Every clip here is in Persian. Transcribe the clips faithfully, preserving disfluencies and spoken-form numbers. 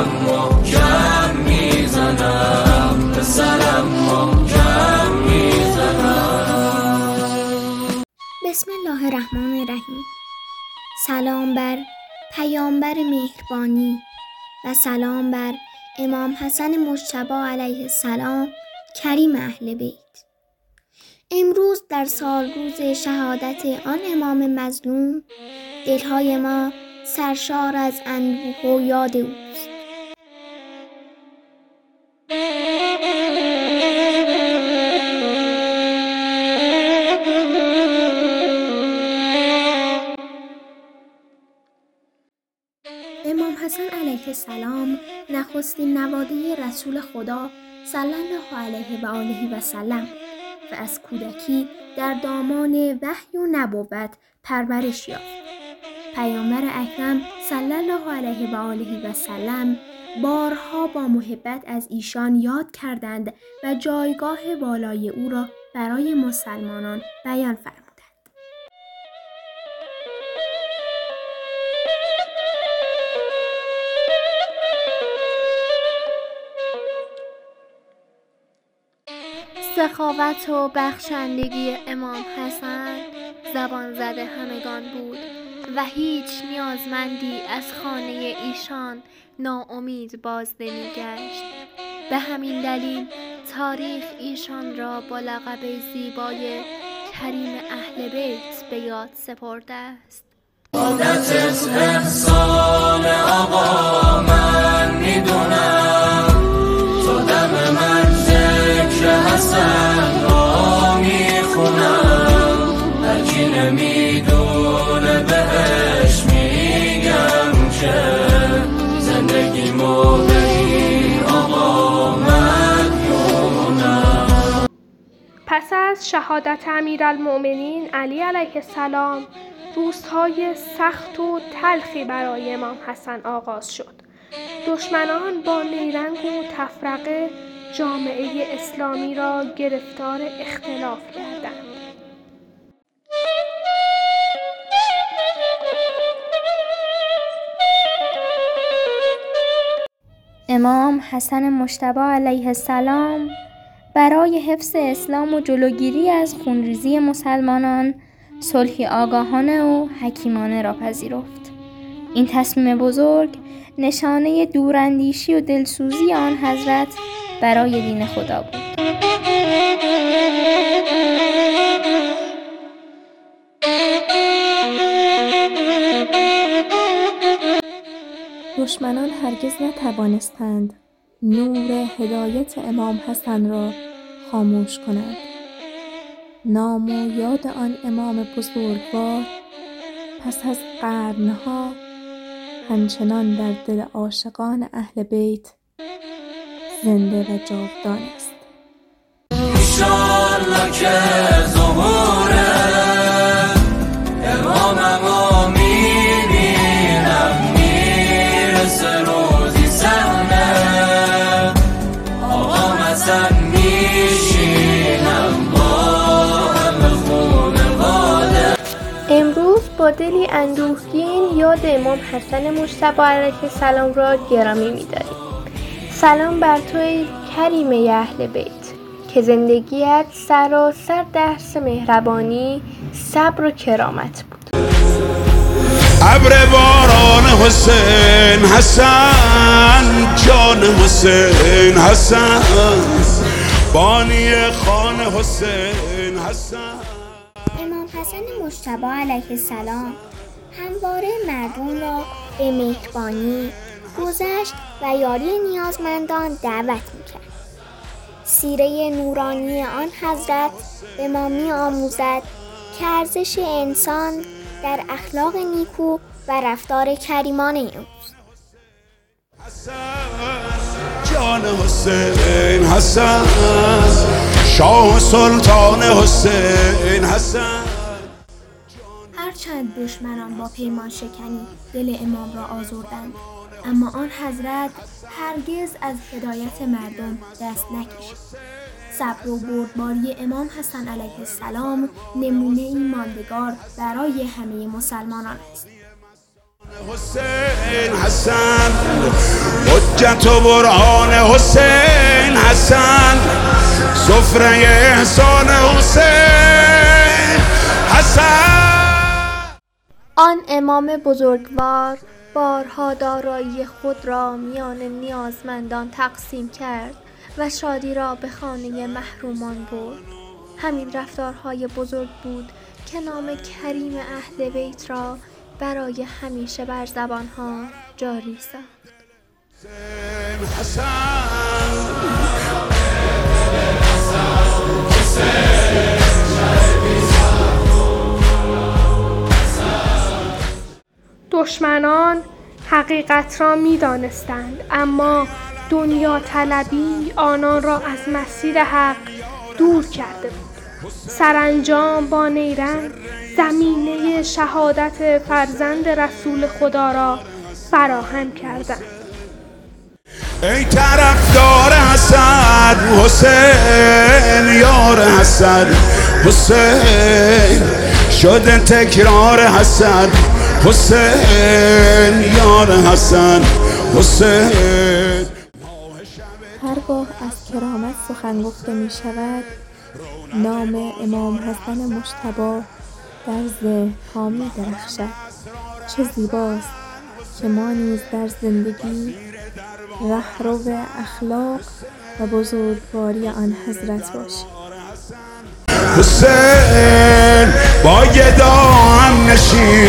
سرم محکم میزنم، به سرم محکم میزنم. بسم الله الرحمن الرحیم. سلام بر پیامبر مهربانی و سلام بر امام حسن مجتبی علیه السلام کریم اهل بیت. امروز در سال روز شهادت آن امام مظلوم، دلهای ما سرشار از اندوه و یاد اوست. امام حسن علیه السلام نخستین نواده رسول خدا صلی الله علیه و آله و سلم و از کودکی در دامان وحی و نبوت پرورش یافت. پیامبر اکرم صلی الله علیه و آله و سلم بارها با محبت از ایشان یاد کردند و جایگاه والای او را برای مسلمانان بیان فرمودند. سخاوت و بخشندگی امام حسن زبان زده همگان بود و هیچ نیازمندی از خانه ایشان ناامید باز نمی‌گشت. به همین دلیل تاریخ ایشان را با لقب زیبای کریم اهل بیت به یاد سپرده است. عادتت احسان آقا من میدونم، تو دم من ذکر حسن را میخونم، هرکی نمیدونه بهش میگم که زندگی موقعی آقا مدیونم. پس از شهادت امیرالمؤمنین علی علیه السلام، روزهای سخت و تلخی برای امام حسن آغاز شد. دشمنان با نیرنگ و تفرقه جامعه اسلامی را گرفتار اختلاف کردند. امام حسن مجتبی علیه السلام برای حفظ اسلام و جلوگیری از خونریزی مسلمانان صلحی آگاهانه و حکیمانه را پذیرفت. این تصمیم بزرگ نشانه دوراندیشی و دلسوزی آن حضرت برای دین خدا بود. دشمنان هرگز نتوانستند نور هدایت امام حسن را خاموش کنند. نام و یاد آن امام بزرگوار پس از قرنها همچنان در دل عاشقان اهل بیت زنده و جاودان است. انشالله که ظهور اماممو میبینم، میرسه روزی صحنه آقا حسن میشینم با همه خونواده. امروز با دلی اندوهگین یاد امام حسن مجتبی علیه السلام را گرامی می‌داریم. سلام بر تو ای کریم اهل بیت که زندگیت سراسر درس مهربانی، صبر و کرامت بود. ابر باران حسین حسن، جان حسین حسن، بانی خان حسین حسن. امام حسن مجتبی علیه السلام همواره مردم را به مهربانی، گذشت و یاری نیازمندان دعوت می‌کرد. سیره نورانی آن حضرت به ما می‌آموزد که ارزش انسان در اخلاق نیکو و رفتار کریمانه اوست. جان حسین حسن، شاه سلطان حسین حسن. هرچند دشمنان با پیمان شکنی دل امام را آزردند، اما آن حضرت هرگز از هدایت مردم دست نکشید. صبر و بردباری امام حسن علیه السلام نمونه‌ای ماندگار برای همه مسلمانان است. حسین حسن حجت و برهان حسین حسن، سفره احسان حسین حسن. آن امام بزرگوار بارها دارایی خود را میان نیازمندان تقسیم کرد و شادی را به خانه محرومان برد. همین رفتارهای بزرگ بود که نام کریم اهل بیت را برای همیشه بر زبانها جاری ساخت. دشمنان حقیقت را می دانستند، اما دنیا طلبی آنان را از مسیر حق دور کرده بود. سرانجام با نیرنگ زمینه شهادت فرزند رسول خدا را فراهم کردند. ای طرفدار حسن حسین، یار حسن حسین، شده تکرار حسن حسین، یار حسن حسین. هرگاه از کرامت سخن گفته می شود، نام امام حسن مجتبی در ذهن‌ها می درخشد. چه زیباست که ما نیز در زندگی رهرو اخلاق و بزرگواری آن حضرت باشیم. حسین با هم نشین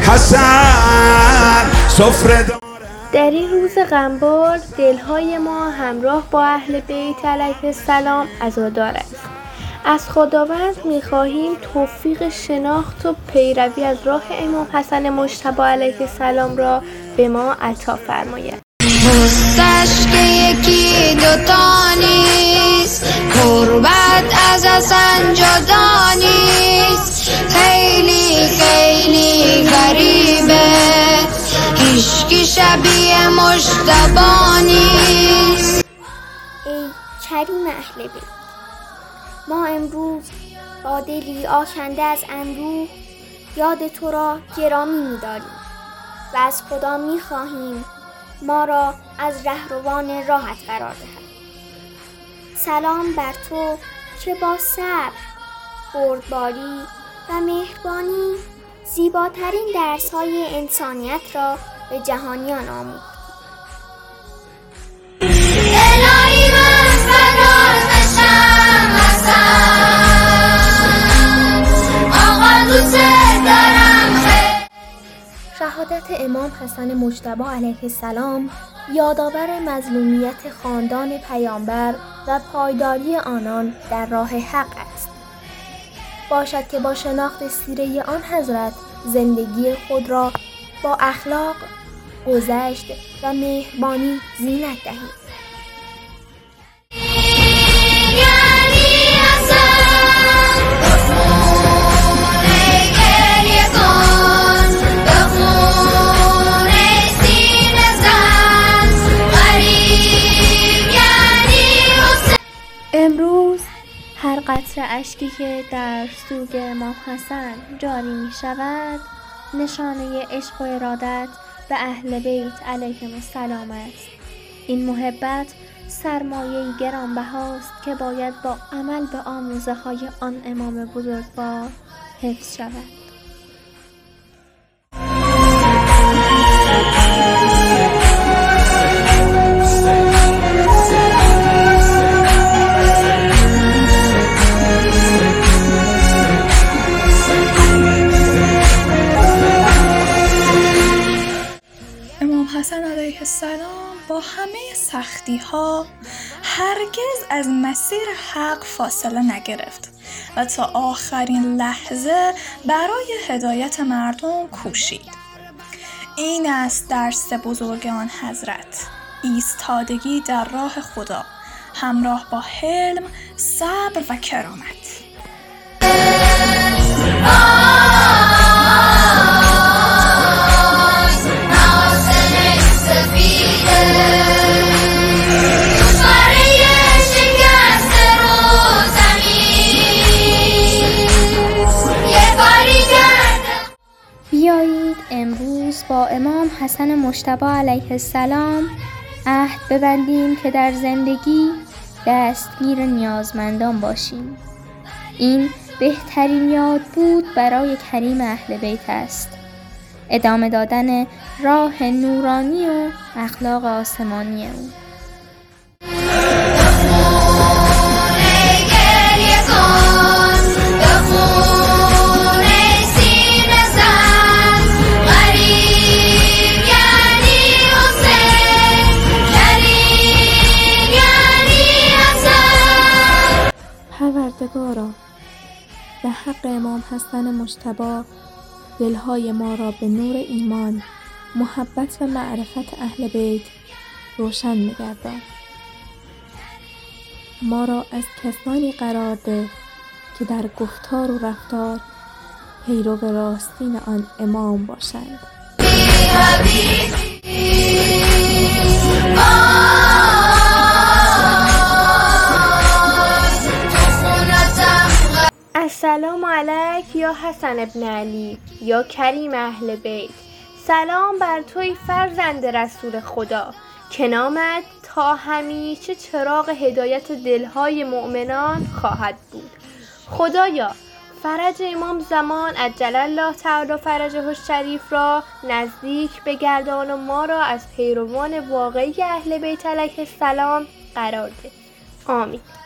حسن سفره. در این روز غمبار دلهای ما همراه با اهل بیت علیه السلام عزادار است. از خداوند می‌خواهیم توفیق شناخت و پیروی از راه امام حسن مجتبی علیه السلام را به ما عطا فرماید. پستش که یکی دوتا نیست، قربت از حسن جدا نیست. خیلی خیلی غریبه، هیچکی شبیه مجتبی نیست. ای کریم اهل بیت، ما امروز با دلی آکنده از اندوه یاد تو را گرامی می‌داریم و از خدا می‌خواهیم ما را از رهروان راهت قرار دهد. سلام بر تو که با صبر، بردباری و مهربانی زیباترین درس‌های انسانیت را به جهانیان آموخت. الهی من فدات بشم حسن، آقا دوست دارم خیلی. شهادت امام حسن مجتبی علیه السلام یادآور مظلومیت خاندان پیامبر و پایداری آنان در راه حق است. باشد که با شناخت سیره آن حضرت زندگی خود را با اخلاق، گذشت و مهربانی زینت دهید. امروز هر قطره اشکی که در سوگ امام حسن جاری می شود نشانه عشق و ارادت به اهل بیت علیهم السلام است. این محبت سرمایه‌ای گرانبهاست که باید با عمل به آموزه های آن امام بزرگوار حفظ شود. حسن علیه السلام با همه سختی ها هرگز از مسیر حق فاصله نگرفت و تا آخرین لحظه برای هدایت مردم کوشید. این است درس بزرگ آن حضرت: ایستادگی در راه خدا همراه با حلم، صبر و کرامت. بیایید امروز با امام حسن مجتبی علیه السلام عهد ببندیم که در زندگی دستگیر نیازمندان باشیم. این بهترین یاد بود برای کریم اهل بیت است. ادامه دادن راه نورانی و اخلاق آسمانی او. پروردگارا، به حق امام حسن مجتبی دلهای ما را به نور ایمان، محبت و معرفت اهل بیت روشن می‌گردان. ما را از کسانی قرار ده که در گفتار و رفتار پیرو راستین آن امام باشند. السلام علیک یا حسن ابن علی یا کریم اهل بیت. سلام بر توی فرزند رسول خدا که نامت تا همیشه چراغ هدایت دلهای مؤمنان خواهد بود. خدایا فرج امام زمان عجل الله تعالی فرجه الشریف را نزدیک بگردان و ما را از پیروان واقعی اهل بیت علیه السلام قرار ده. آمین.